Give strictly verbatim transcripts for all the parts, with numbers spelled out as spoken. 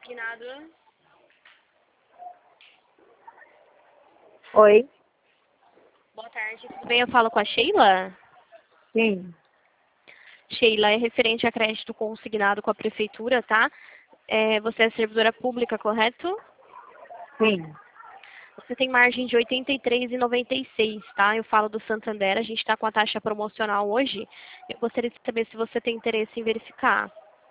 consignado. Oi? Boa tarde, tudo bem? Eu falo com a Sheila? Sim. Sheila, é referente a crédito consignado com a prefeitura, tá? É, você é servidora pública, correto? Sim. Você tem margem de oitenta e três reais e noventa e seis centavos, tá? Eu falo do Santander, a gente está com a taxa promocional hoje. Eu gostaria de saber se você tem interesse em verificar.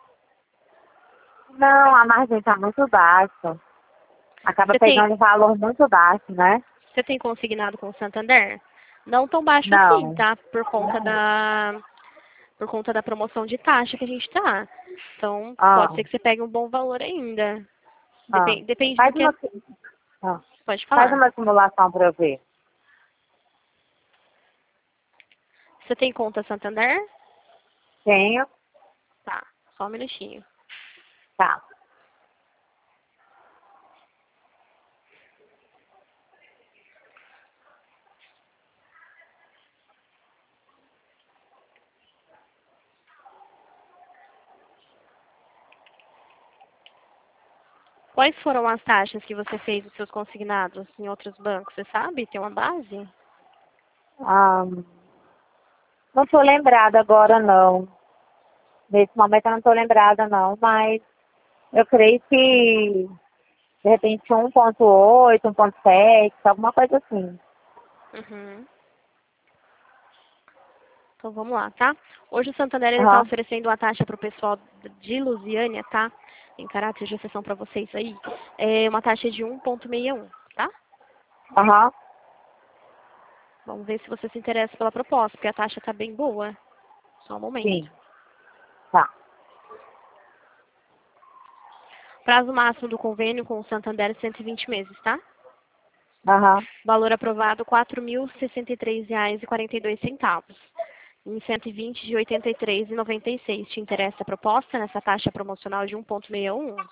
Não, a margem está muito baixa. Acaba Você tem, pegando um valor muito baixo, né? você tem consignado com o Santander? Não tão baixo assim, Não. tá? Por conta da, por conta da promoção de taxa que a gente tá. Então, Ah, pode ser que você pegue um bom valor ainda. ah. Depende, depende do Faz que... uma, ah. Pode Faz falar. uma simulação para eu ver. Você tem conta Santander? Tenho. Tá, só um minutinho. Tá. Quais foram as taxas que você fez dos seus consignados em outros bancos? Você sabe? Tem uma base? Ah, não estou lembrada agora, não. Nesse momento eu não estou lembrada, não. Mas eu creio que, de repente, um ponto oito, um ponto sete, alguma coisa assim. Uhum. Então vamos lá, tá? Hoje o Santander está Aham. oferecendo uma taxa para o pessoal de Lusiânia, tá? Em caráter de exceção para vocês aí. É uma taxa de um ponto sessenta e um, tá? Aham. Vamos ver se você se interessa pela proposta, porque a taxa está bem boa. Só um momento. Sim. Tá. Prazo máximo do convênio com o Santander é cento e vinte meses, tá? Aham. Valor aprovado quatro mil e sessenta e três reais e quarenta e dois centavos. Em cento e vinte de oitenta e três reais e noventa e seis. Te interessa a proposta nessa taxa promocional de um ponto sessenta e um?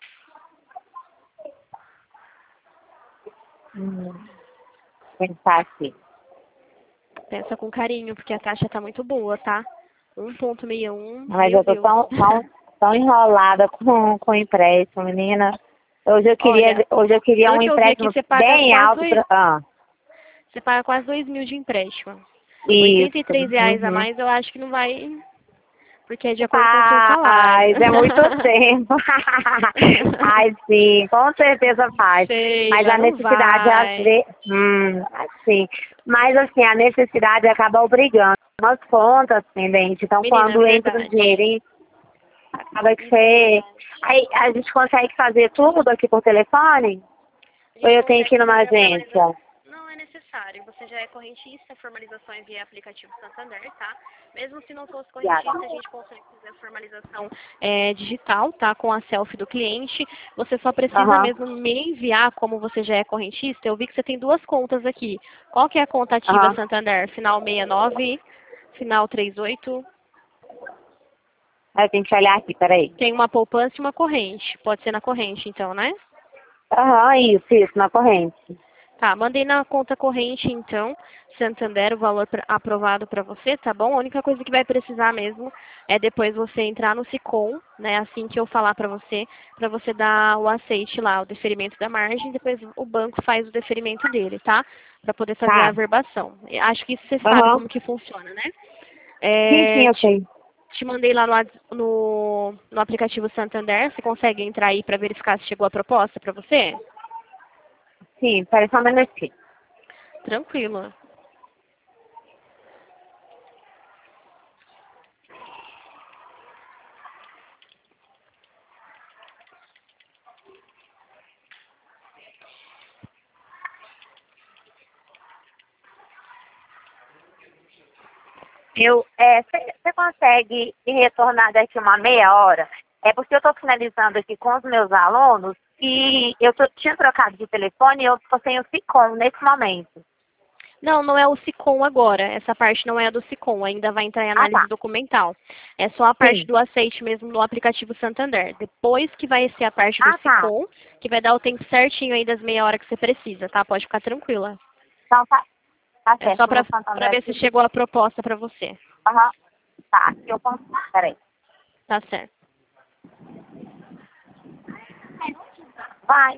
Hum. Pensar aqui. Pensa com carinho, porque a taxa está muito boa, tá? um ponto sessenta e um, Mas meu eu tô Deus. tão, tão, tão enrolada com, com o empréstimo, menina. Hoje eu queria, Olha, hoje eu queria pelo um que eu vi aqui, empréstimo você paga bem quase alto dois, pra. Ah, você paga quase dois mil de empréstimo. isso. oitenta e três reais a Uhum. mais eu acho que não vai, porque é de acordo com o seu salário. Faz, é muito tempo. Ai, sim, com certeza faz. Mas Sheila, a não necessidade, às vai. vezes. Hum, assim. Mas, assim, a necessidade acaba obrigando. Umas contas pendentes. Então, Menina, é quando entra o verdade. dinheirinho, acaba que Isso é você. verdade. Aí, a gente consegue fazer tudo aqui por telefone? A Ou gente eu tenho que consegue ir numa fazer a formalização. agência? Não é necessário. Você já é correntista, a formalização é via aplicativo Santander, tá? Mesmo se não fosse Obrigada. correntista, a gente consegue fazer a formalização é, digital, tá? Com a selfie do cliente. Você só precisa Aham, mesmo me enviar, como você já é correntista. Eu vi que você tem duas contas aqui. Qual que é a conta ativa aham. Santander? Final sessenta e nove, final trinta e oito. Aí tem que olhar aqui, peraí. Tem uma poupança e uma corrente. Pode ser na corrente, então, né? Aham, isso, isso, na corrente. Tá, mandei na conta corrente, então, Santander, o valor pra- aprovado para você, tá bom? A única coisa que vai precisar mesmo é depois você entrar no Sicom, né, assim que eu falar para você, para você dar o aceite lá, o deferimento da margem, depois o banco faz o deferimento dele, tá? Para poder fazer a Tá. averbação. Eu acho que isso você sabe Aham. como que funciona, né? Sim, sim, É, eu te, sei. te mandei lá no, ad- no, no aplicativo Santander, você consegue entrar aí para verificar se chegou a proposta para você? Sim, peraí só um minutinho. Tranquilo. Eu, é, você consegue me retornar daqui uma meia hora? É porque eu estou finalizando aqui com os meus alunos e eu tô, tinha trocado de telefone e eu estou sem o Sicom nesse momento. Não, não é o Sicom agora. Essa parte não é a do Sicom. Ainda vai entrar em Ah, análise tá. documental. É só a parte Sim. do aceite mesmo no aplicativo Santander. Depois que vai ser a parte do Ah, tá. Sicom, que vai dar o tempo certinho aí das meia hora que você precisa, tá? Pode ficar tranquila. Então tá, tá É só certo. pra, No pra Santander ver se aqui. chegou a proposta pra você. Aham. Tá, aqui eu consigo. Peraí. Tá certo. Vai.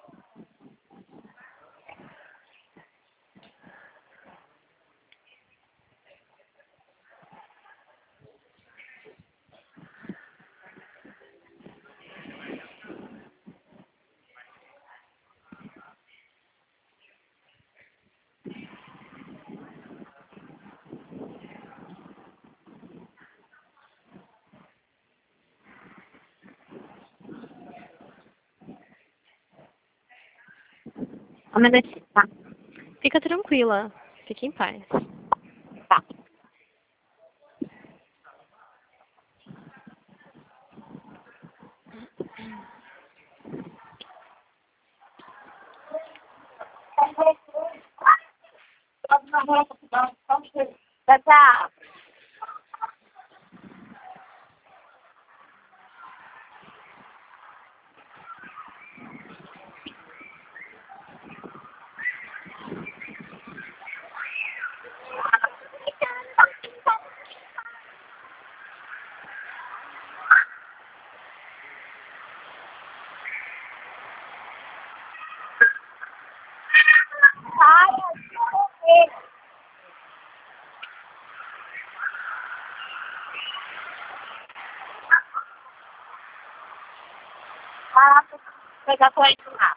Um minutinho, tá? Fica tranquila. Fique em paz. Tá. Tchau, tchau. Ah, pegar coisa lá.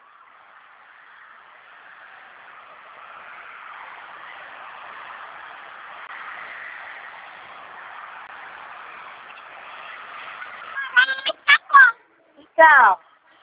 Então,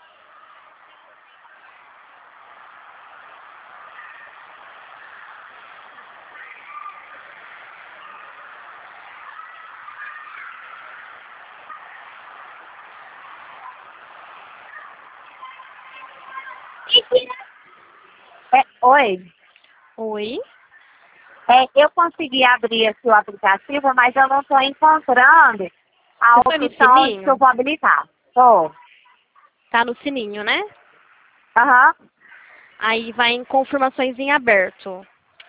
é, oi. Oi? É, eu consegui abrir aqui o aplicativo, mas eu não estou encontrando a Você foi no opção onde que eu sininho? vou habilitar. Tô. Tá no sininho, né? Aham. Aí vai em confirmações em aberto.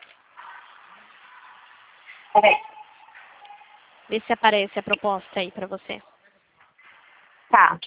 Peraí. Vê se aparece a proposta aí pra você. Tá.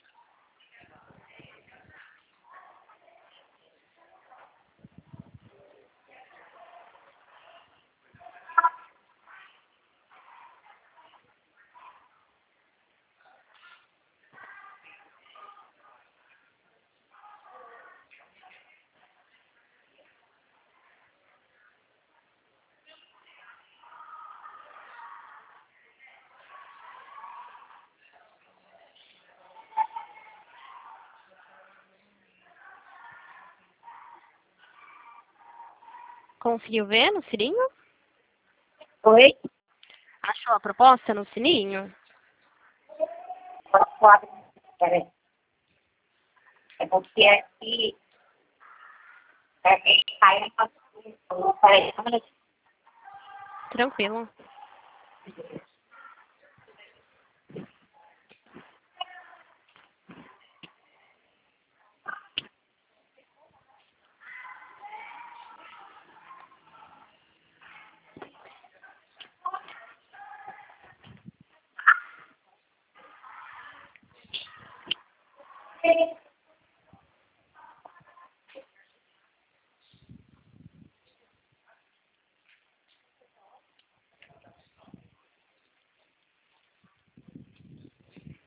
Conseguiu ver no sininho? Oi. Achou a proposta no sininho? Posso abrir? Peraí. É porque aqui... Peraí, aí eu posso... Peraí, um minutinho. Tranquilo.